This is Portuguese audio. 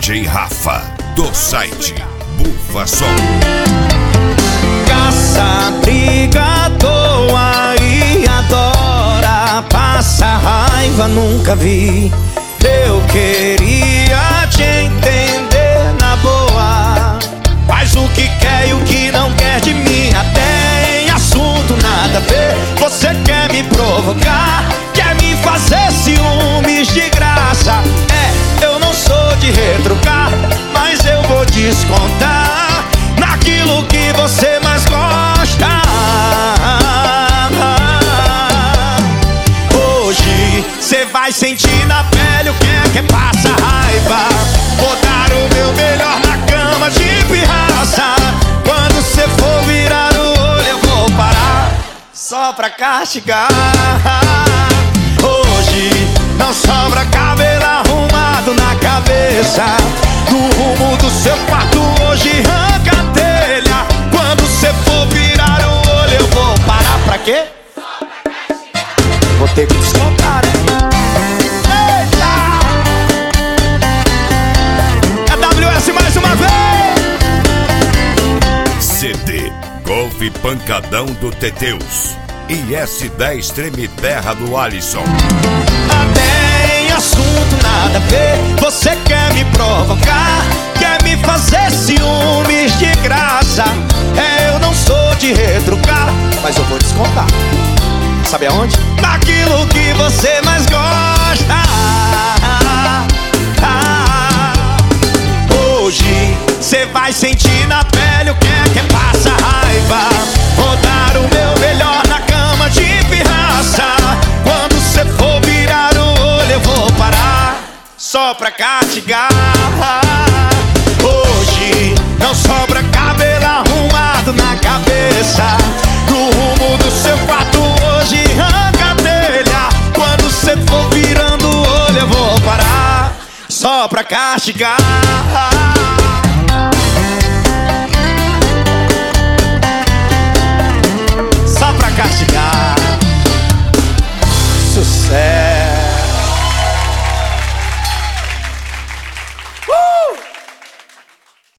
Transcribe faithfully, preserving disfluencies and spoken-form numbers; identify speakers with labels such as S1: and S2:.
S1: D J Rafa, do site Bufa Som.
S2: Caça, briga à toa e adora. Passa raiva, nunca vi. Eu queria te entender na boa. Faz o que quer e o que não quer de mim. Até em assunto nada a ver. Você quer me provocar, quer me fazer ciúmes de graça. É, eu não sou de retrucar, mas eu vou descontar naquilo que você mais gosta. Hoje cê vai sentir na pele o que é que passa raiva. Vou dar o meu melhor na cama de pirraça. Quando cê for virar o olho eu vou parar só pra castigar. Hoje não sobra cabelo arrumado na cabeça. No rumo do seu quarto hoje arranca a telha. Quando cê for virar o olho eu vou parar pra quê? Vou ter que descontar, né? Eita! É W S mais uma vez!
S1: C D Golfe Pancadão do Teteus e S dez Treme Terra do Alisson.
S2: Até em assunto nada a ver. Você quer me provocar, quer me fazer ciúmes de graça. É, eu não sou de retrucar, mas eu vou descontar. Sabe aonde? Naquilo que você mais gosta. Hoje cê vai sentir na pele o que é que passa raiva. Vou dar o meu melhor na cama de pirraça. Quando cê for virar o olho eu vou parar só pra castigar. Hoje não sobra cabelo arrumado na cabeça. No rumo do seu quarto hoje arranca a telha. Quando cê for virando o olho eu vou parar só pra castigar.